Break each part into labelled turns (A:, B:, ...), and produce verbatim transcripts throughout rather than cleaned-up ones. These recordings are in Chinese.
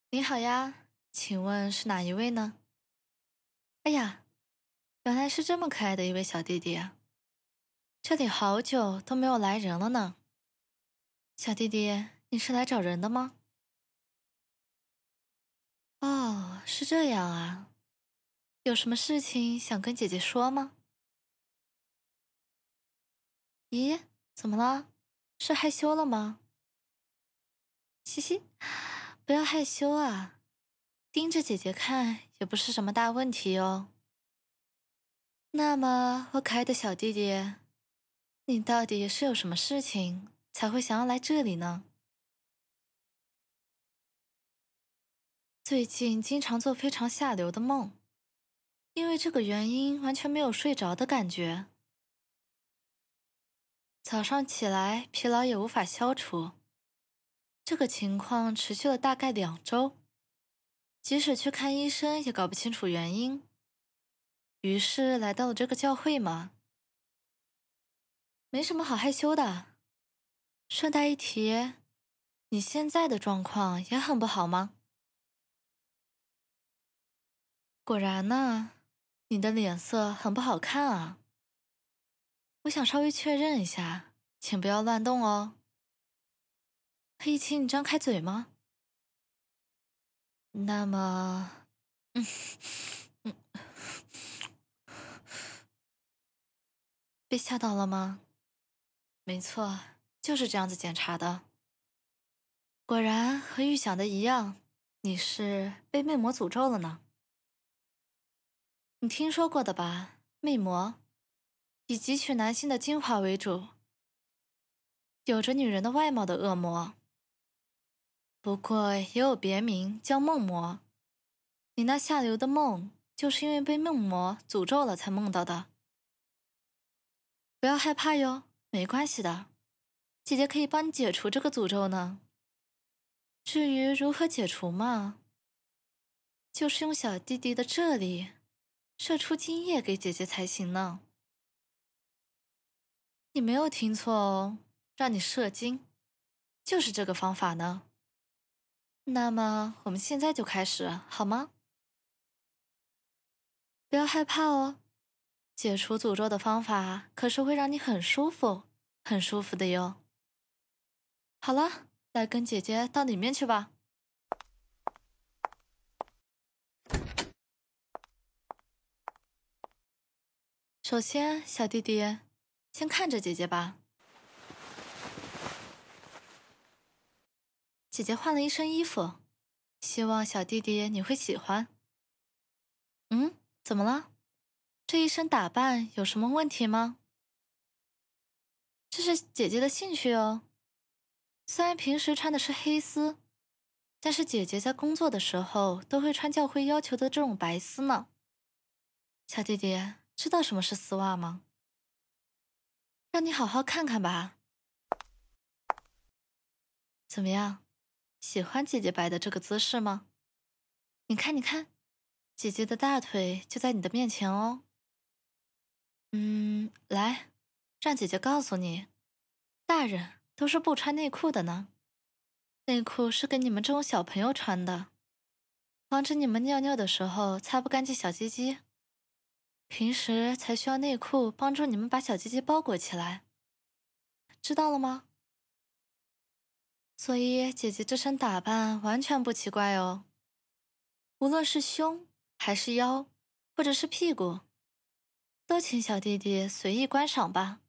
A: 你好呀，请问是哪一位呢？哎呀，原来是这么可爱的一位小弟弟啊！这里好久都没有来人了呢。小弟弟，你是来找人的吗？哦，是这样啊。有什么事情想跟姐姐说吗？咦，怎么了？是害羞了吗？嘻嘻，不要害羞啊，盯着姐姐看也不是什么大问题哦。那么，我可爱的小弟弟，你到底是有什么事情才会想要来这里呢？最近经常做非常下流的梦，因为这个原因完全没有睡着的感觉。早上起来疲劳也无法消除，这个情况持续了大概两周，即使去看医生也搞不清楚原因。于是来到了这个教会嘛，没什么好害羞的。顺带一提，你现在的状况也很不好吗？果然呢，你的脸色很不好看啊。我想稍微确认一下，请不要乱动哦。可以请你张开嘴吗？那么，嗯嗯，被吓到了吗？没错，就是这样子检查的。果然和预想的一样，你是被魅魔诅咒了呢。你听说过的吧？魅魔以汲取男性的精华为主，有着女人的外貌的恶魔。不过也有别名叫梦魔。你那下流的梦，就是因为被梦魔诅咒了才梦到的。不要害怕哟，没关系的，姐姐可以帮你解除这个诅咒呢。至于如何解除嘛，就是用小弟弟的这里射出精液给姐姐才行呢。你没有听错哦，让你射精，就是这个方法呢。那么我们现在就开始，好吗？不要害怕哦，解除诅咒的方法可是会让你很舒服、很舒服的哟。好了，来跟姐姐到里面去吧。首先，小弟弟，先看着姐姐吧。姐姐换了一身衣服，希望小弟弟你会喜欢。嗯，怎么了？这一身打扮有什么问题吗？这是姐姐的兴趣哦。虽然平时穿的是黑丝，但是姐姐在工作的时候都会穿教会要求的这种白丝呢。小弟弟，知道什么是丝袜吗？让你好好看看吧。怎么样，喜欢姐姐摆的这个姿势吗？你看，你看，姐姐的大腿就在你的面前哦。嗯，来，让姐姐告诉你，大人都是不穿内裤的呢。内裤是给你们这种小朋友穿的，防止你们尿尿的时候擦不干净小鸡鸡。平时才需要内裤帮助你们把小鸡鸡包裹起来，知道了吗？所以姐姐这身打扮完全不奇怪哦。无论是胸还是腰，或者是屁股，都请小弟弟随意观赏吧。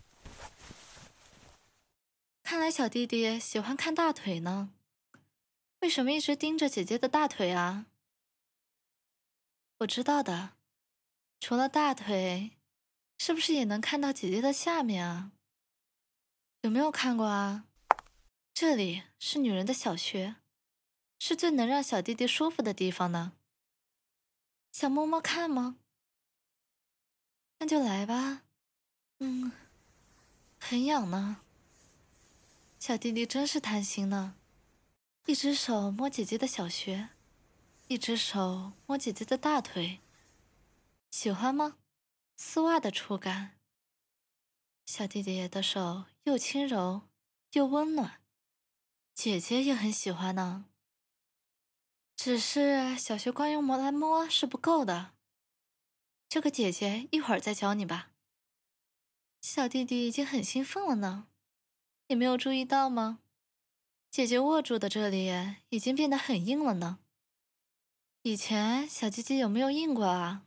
A: 看来小弟弟喜欢看大腿呢，为什么一直盯着姐姐的大腿啊？我知道的，除了大腿，是不是也能看到姐姐的下面啊？有没有看过啊？这里是女人的小穴，是最能让小弟弟舒服的地方呢。想摸摸看吗？那就来吧。嗯，很痒呢。小弟弟真是贪心呢，一只手摸姐姐的小穴，一只手摸姐姐的大腿，喜欢吗？丝袜的触感，小弟弟的手又轻柔又温暖，姐姐也很喜欢呢。 只是小学光用摸来摸是不够的，这个姐姐一会儿再教你吧。小弟弟已经很兴奋了呢，你没有注意到吗？姐姐握住的这里已经变得很硬了呢。以前小鸡鸡有没有硬过啊？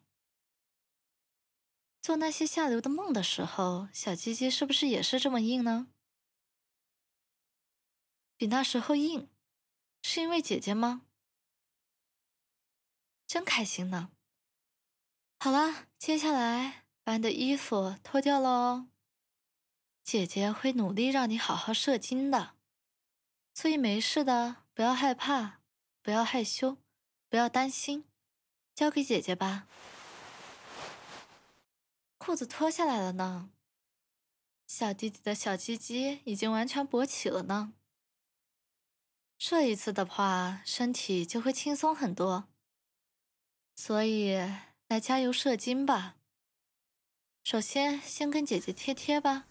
A: 做那些下流的梦的时候，小鸡鸡是不是也是这么硬呢？比那时候硬，是因为姐姐吗？真开心呢。好了，接下来把你的衣服脱掉了哦。姐姐会努力让你好好射精的，所以没事的，不要害怕，不要害羞，不要担心，交给姐姐吧。裤子脱下来了呢，小弟弟的小鸡鸡已经完全勃起了呢。射一次的话，身体就会轻松很多，所以来加油射精吧。首先，先跟姐姐贴贴吧，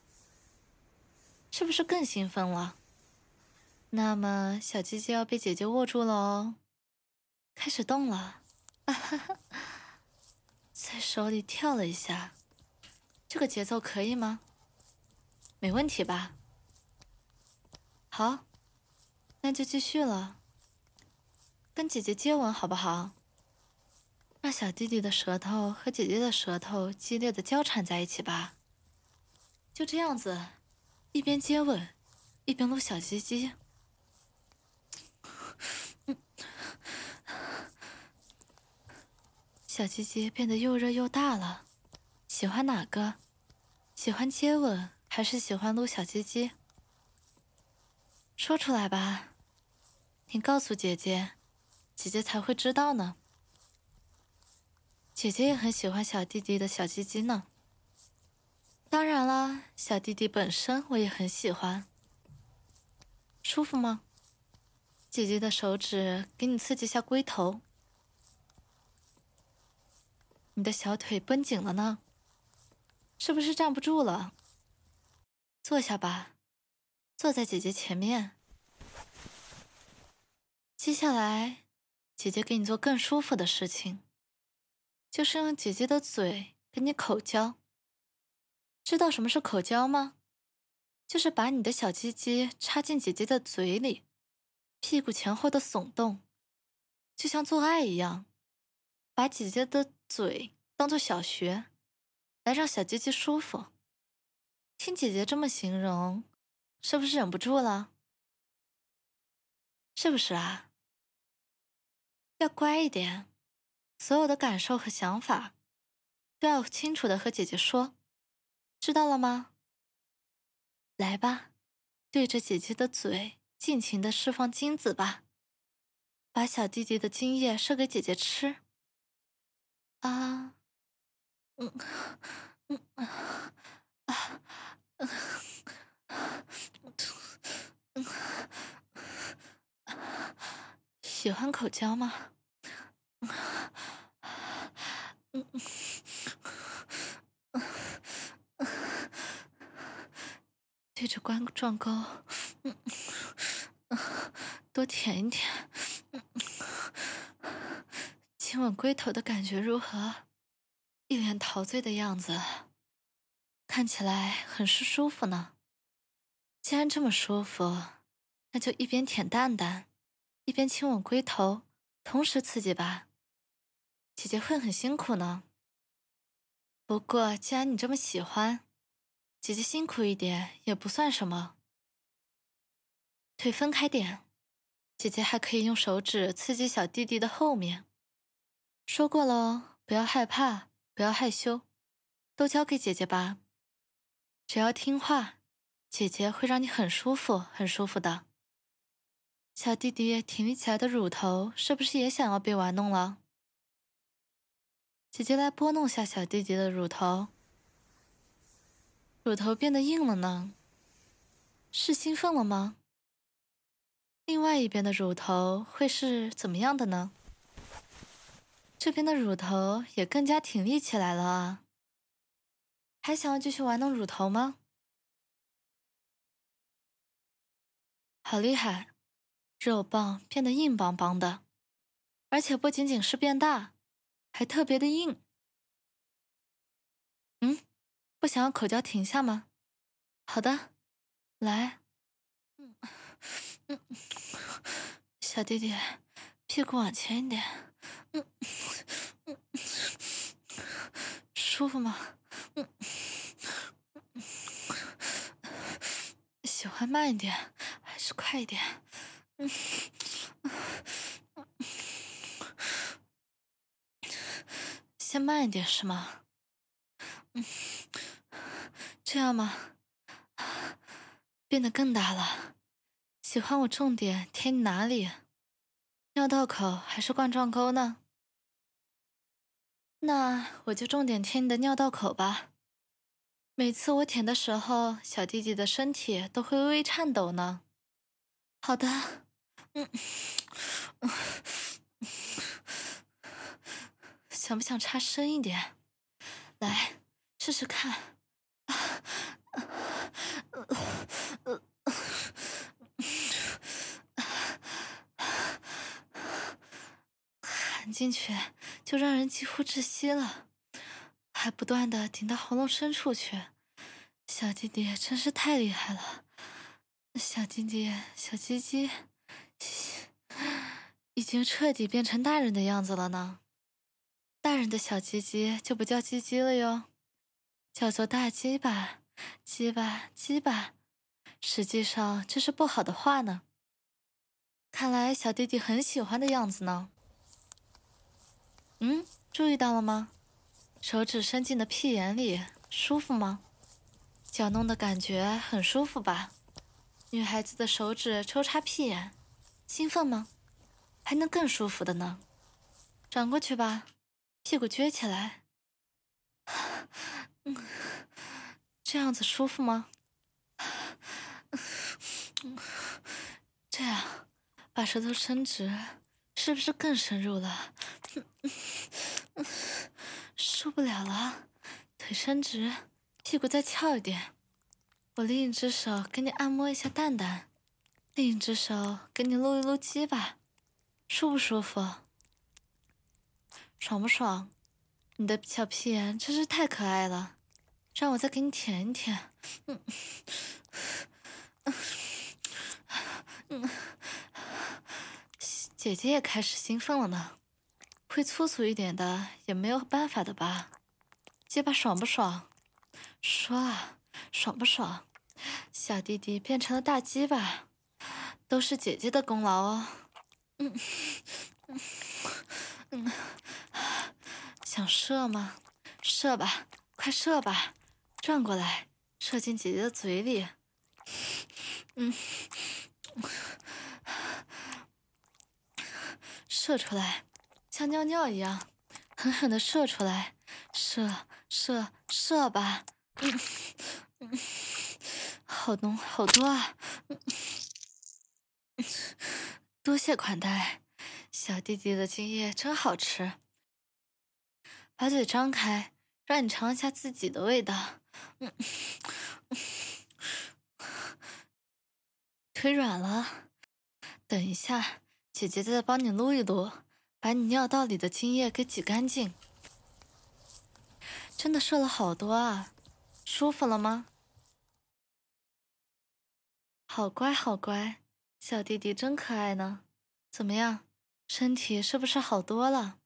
A: 是不是更兴奋了？那么，小鸡鸡要被姐姐握住了哦，开始动了，啊哈哈，在手里跳了一下，这个节奏可以吗？没问题吧？好，那就继续了，跟姐姐接吻好不好？让小弟弟的舌头和姐姐的舌头激烈的交缠在一起吧。就这样子，一边接吻，一边撸小鸡鸡。嗯，小鸡鸡变得又热又大了。喜欢哪个？喜欢接吻还是喜欢撸小鸡鸡？说出来吧，你告诉姐姐，姐姐才会知道呢。姐姐也很喜欢小弟弟的小鸡鸡呢。当然了，小弟弟本身我也很喜欢。舒服吗？姐姐的手指给你刺激下龟头，你的小腿绷紧了呢，是不是站不住了？坐下吧，坐在姐姐前面。接下来，姐姐给你做更舒服的事情，就是用姐姐的嘴跟你口交。知道什么是口交吗？就是把你的小鸡鸡插进姐姐的嘴里，屁股前后的耸动，就像做爱一样，把姐姐的嘴当做小穴，来让小鸡鸡舒服。听姐姐这么形容，是不是忍不住了？是不是啊？要乖一点，所有的感受和想法都要清楚的和姐姐说，知道了吗？来吧，对着姐姐的嘴尽情的释放精子吧，把小弟弟的精液射给姐姐吃。啊，嗯嗯啊啊，嗯嗯，喜欢口交吗？嗯嗯对着冠状沟，嗯嗯，多舔一舔，嗯嗯，亲吻龟头的感觉如何？一脸陶醉的样子，看起来很是舒服呢。既然这么舒服，那就一边舔蛋蛋，一边亲吻龟头，同时刺激吧。姐姐会很辛苦呢。不过既然你这么喜欢，姐姐辛苦一点也不算什么。腿分开点，姐姐还可以用手指刺激小弟弟的后面。说过了哦，不要害怕，不要害羞，都交给姐姐吧。只要听话，姐姐会让你很舒服，很舒服的。小弟弟挺立起来的乳头是不是也想要被玩弄了？姐姐来拨弄下小弟弟的乳头，乳头变得硬了呢。是兴奋了吗？另外一边的乳头会是怎么样的呢？这边的乳头也更加挺立起来了啊。还想要继续玩弄乳头吗？好厉害，肉棒变得硬邦邦的， 而且不仅仅是变大，还特别的硬。嗯，不想要口交停下吗？好的，来。嗯嗯，小弟弟，屁股往前一点。嗯嗯，舒服吗？嗯，喜欢慢一点还是快一点？嗯，先慢一点是吗？嗯，这样吗？变得更大了。喜欢我重点舔你哪里？尿道口还是冠状沟呢？那我就重点舔你的尿道口吧。每次我舔的时候，小弟弟的身体都会微微颤抖呢。好的，嗯，想不想插深一点？来，试试看。含进去就让人几乎窒息了，还不断的顶到喉咙深处去。小弟弟真是太厉害了，小弟弟小鸡鸡已经彻底变成大人的样子了呢。大人的小鸡鸡就不叫鸡鸡了哟，叫做大鸡巴，鸡巴鸡巴，实际上这是不好的话呢。看来小弟弟很喜欢的样子呢。嗯，注意到了吗？手指伸进了屁眼里，舒服吗？搅弄的感觉很舒服吧？女孩子的手指抽插屁眼，兴奋吗？还能更舒服的呢。转过去吧，屁股撅起来。嗯，这样子舒服吗？这样，把舌头伸直，是不是更深入了？受不了了，腿伸直，屁股再翘一点。我另一只手给你按摩一下蛋蛋，另一只手给你撸一撸鸡巴，舒不舒服？爽不爽？你的小屁眼真是太可爱了，让我再给你舔一舔。嗯嗯，姐姐也开始兴奋了呢。会粗俗一点的也没有办法的吧？鸡巴爽不爽？说啊，爽不爽？小弟弟变成了大鸡巴，都是姐姐的功劳哦。嗯嗯嗯，想射吗？射吧，快射吧，转过来，射进姐姐的嘴里。嗯，射出来，像尿尿一样，狠狠的射出来，射射射吧。嗯嗯，好浓好多啊！嗯，多谢款待，小弟弟的精液真好吃。把嘴张开，让你尝一下自己的味道。嗯，腿软了，等一下，姐姐再帮你撸一撸，把你尿道里的精液给挤干净。真的射了好多啊，舒服了吗？好乖好乖，小弟弟真可爱呢。怎么样，身体是不是好多了？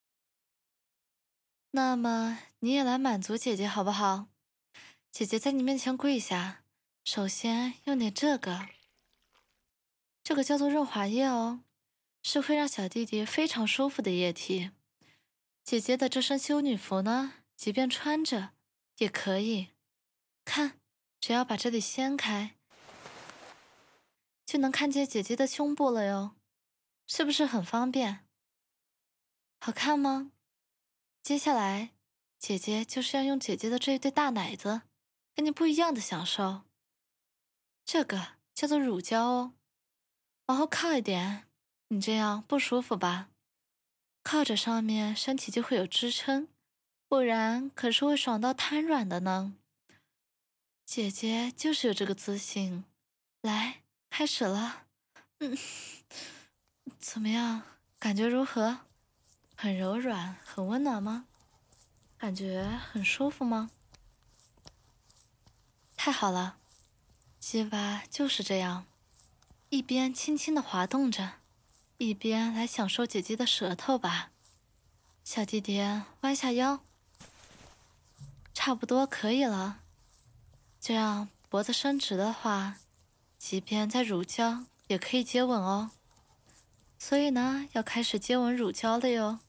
A: 那么你也来满足姐姐好不好？姐姐在你面前跪下，首先用点这个，这个叫做润滑液哦，是会让小弟弟非常舒服的液体。姐姐的这身修女服呢，即便穿着也可以。看，只要把这里掀开，就能看见姐姐的胸部了哟，是不是很方便？好看吗？接下来，姐姐就是要用姐姐的这一对大奶子，给你不一样的享受。这个叫做乳胶哦，往后靠一点，你这样不舒服吧？靠着上面，身体就会有支撑，不然可是会爽到瘫软的呢。姐姐就是有这个自信。来，开始了。嗯，怎么样？ 感觉如何？很柔软，很温暖吗？感觉很舒服吗？太好了，鸡巴就是这样，一边轻轻地滑动着，一边来享受姐姐的舌头吧。小弟弟，弯下腰，差不多可以了。这样脖子伸直的话，即便在乳胶也可以接吻哦。所以呢，要开始接吻乳胶了哟。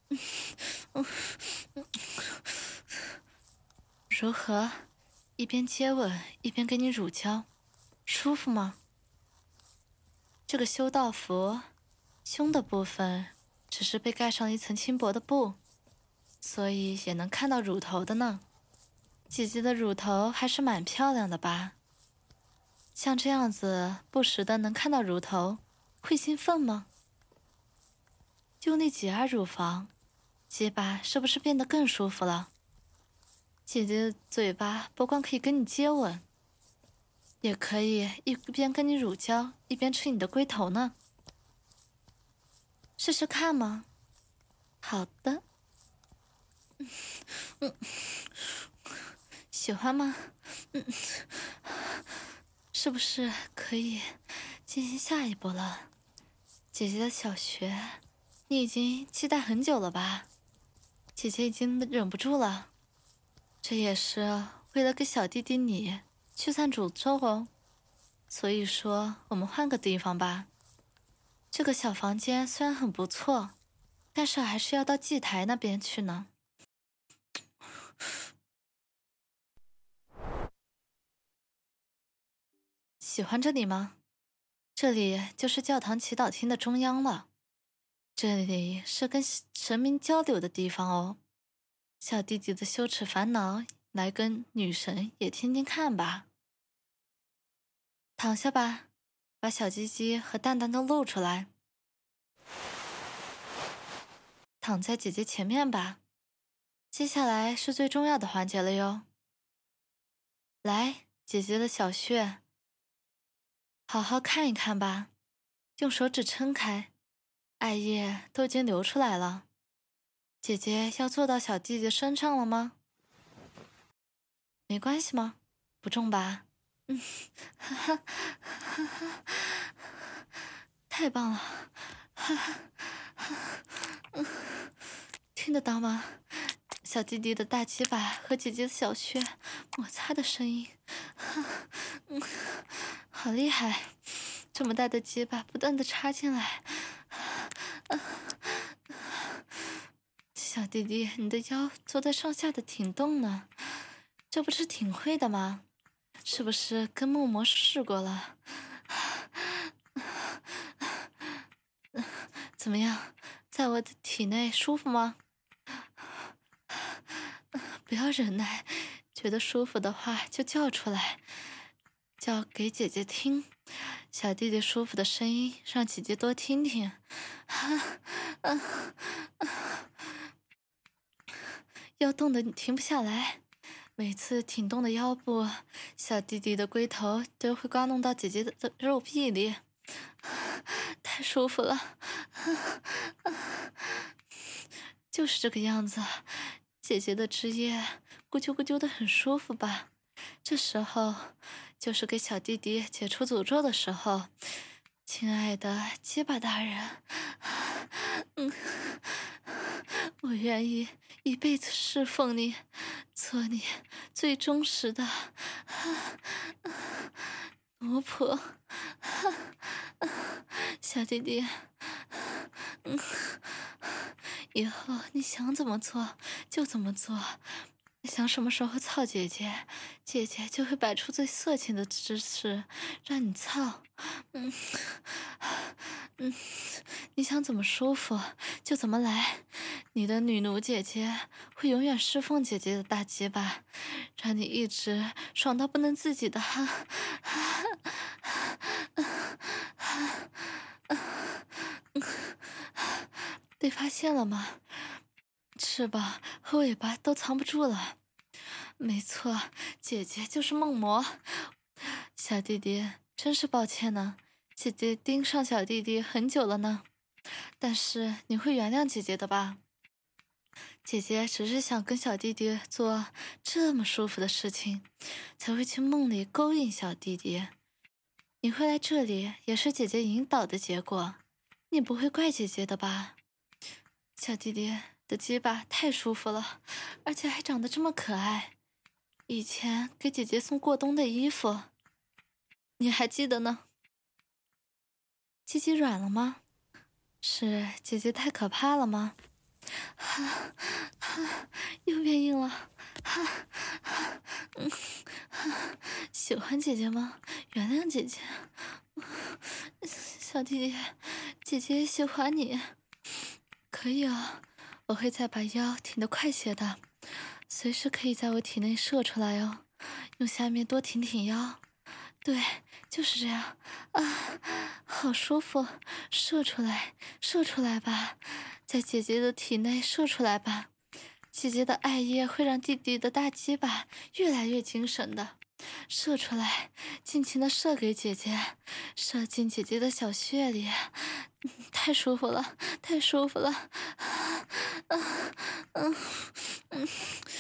A: 如何？一边接吻一边给你乳胶，舒服吗？这个修道服，胸的部分只是被盖上一层轻薄的布，所以也能看到乳头的呢。姐姐的乳头还是蛮漂亮的吧？像这样子不时的能看到乳头，会兴奋吗？用力挤压乳房，鸡巴是不是变得更舒服了？姐姐的嘴巴不光可以跟你接吻，也可以一边跟你乳胶，一边吃你的龟头呢。试试看吗？好的。嗯嗯，喜欢吗？嗯，是不是可以进行下一步了？姐姐的小穴，你已经期待很久了吧？姐姐已经忍不住了。这也是为了给小弟弟你驱散诅咒哦。所以说，我们换个地方吧。这个小房间虽然很不错，但是还是要到祭台那边去呢。喜欢这里吗？这里就是教堂祈祷厅的中央了。这里是跟神明交流的地方哦。小弟弟的羞耻烦恼，来跟女神也听听看吧。躺下吧，把小鸡鸡和蛋蛋都露出来。躺在姐姐前面吧。接下来是最重要的环节了哟。来，姐姐的小穴，好好看一看吧。用手指撑开，艾叶都已经流出来了。姐姐要坐到小弟弟身上了吗？没关系吗？不重吧？嗯，哈哈哈哈，太棒了，哈哈，嗯，听得到吗？小弟弟的大鸡巴和姐姐的小穴摩擦的声音，嗯，好厉害！这么大的鸡巴不断的插进来，小弟弟，你的腰都在上下的挺动呢，这不是挺会的吗？是不是跟木魔试过了？怎么样，在我的体内舒服吗？不要忍耐，觉得舒服的话就叫出来，叫给姐姐听。小弟弟舒服的声音，让姐姐多听听。腰动的停不下来，每次挺动的腰部，小弟弟的龟头都会刮弄到姐姐的肉壁里，太舒服了。就是这个样子，姐姐的汁液咕啾咕啾的很舒服吧？这时候就是给小弟弟解除诅咒的时候。亲爱的鸡巴大人，嗯，我愿意一辈子侍奉你，做你最忠实的奴仆。小弟弟，嗯，以后你想怎么做就怎么做，想什么时候操姐姐，姐姐就会摆出最色情的姿势让你操。嗯嗯，你想怎么舒服就怎么来，你的女奴姐姐会永远侍奉姐姐的大鸡巴，让你一直爽到不能自己的哈。被发现了吗？翅膀和尾巴都藏不住了。没错，姐姐就是梦魔。小弟弟，真是抱歉呢，姐姐盯上小弟弟很久了呢。 但是你会原谅姐姐的吧？姐姐只是想跟小弟弟做这么舒服的事情，才会去梦里勾引小弟弟。你会来这里，也是姐姐引导的结果，你不会怪姐姐的吧？小弟弟的鸡巴太舒服了，而且还长得这么可爱。以前给姐姐送过冬的衣服，你还记得呢？鸡鸡软了吗？是姐姐太可怕了吗？哈，哈，又变硬了，哈，哈，嗯，哈，喜欢姐姐吗？原谅姐姐，小弟弟，姐姐也喜欢你。可以啊，我会再把腰挺得快些的，随时可以在我体内射出来哦。用下面多挺挺腰，对，就是这样啊，好舒服，射出来，射出来吧，在姐姐的体内射出来吧。姐姐的爱液会让弟弟的大鸡巴越来越精神的，射出来，尽情的射给姐姐，射进姐姐的小穴里，嗯、太舒服了，太舒服了，啊，嗯嗯，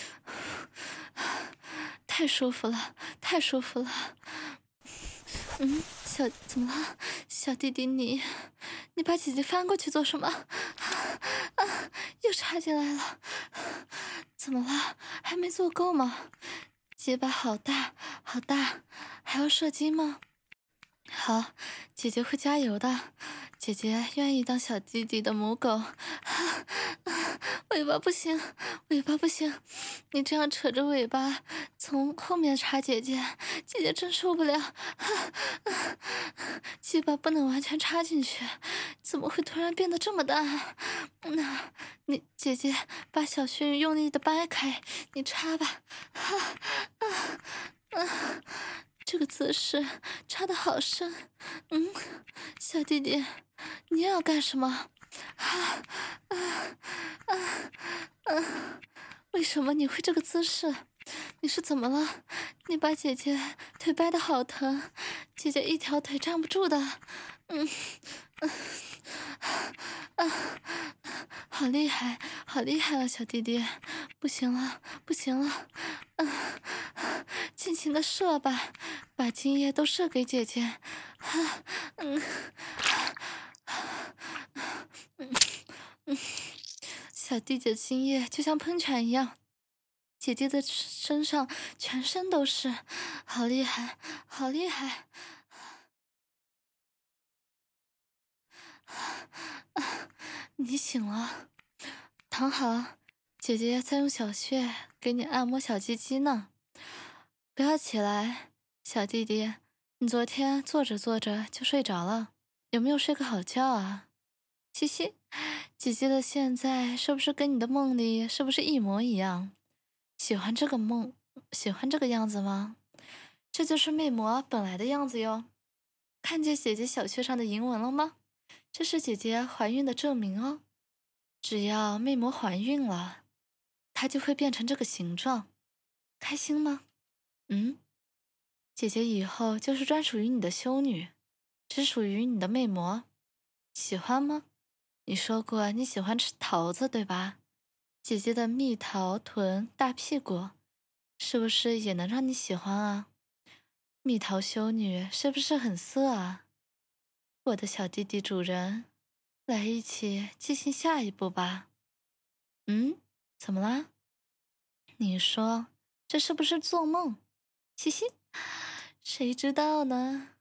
A: 太舒服了，太舒服了。嗯，小怎么了，小弟弟你，你把姐姐翻过去做什么？啊，又插进来了，怎么了？还没做够吗？结巴好大，好大，还要射精吗？好，姐姐会加油的。姐姐愿意当小弟弟的母狗。啊啊，尾巴不行，尾巴不行，你这样扯着尾巴从后面插姐姐，姐姐真受不了。啊啊，鸡巴不能完全插进去，怎么会突然变得这么大？那，你姐姐把小穴用力的掰开，你插吧。啊啊啊！这个姿势插的好深，嗯，小弟弟，你要干什么？啊啊啊啊！为什么你会这个姿势？你是怎么了？你把姐姐腿掰的好疼，姐姐一条腿站不住的，嗯嗯啊，好厉害，好厉害啊，小弟弟，不行了，不行了，啊，尽情的射吧，把精液都射给姐姐，啊，嗯，嗯嗯，小弟弟的精液就像喷泉一样，姐姐的身上全身都是，好厉害，好厉害，啊，你醒了，躺好，姐姐在用小穴给你按摩小鸡鸡呢，不要起来，小弟弟，你昨天坐着坐着就睡着了，有没有睡个好觉啊？嘻嘻，姐姐的现在是不是跟你的梦里是不是一模一样？喜欢这个梦，喜欢这个样子吗？这就是魅魔本来的样子哟。看见姐姐小穴上的银纹了吗？这是姐姐怀孕的证明哦。只要魅魔怀孕了，她就会变成这个形状。开心吗？嗯，姐姐以后就是专属于你的修女，只属于你的魅魔。喜欢吗？你说过你喜欢吃桃子，对吧？姐姐的蜜桃臀大屁股，是不是也能让你喜欢啊？蜜桃修女是不是很色啊？我的小弟弟主人，来一起进行下一步吧。嗯，怎么啦？你说这是不是做梦？嘻嘻，谁知道呢？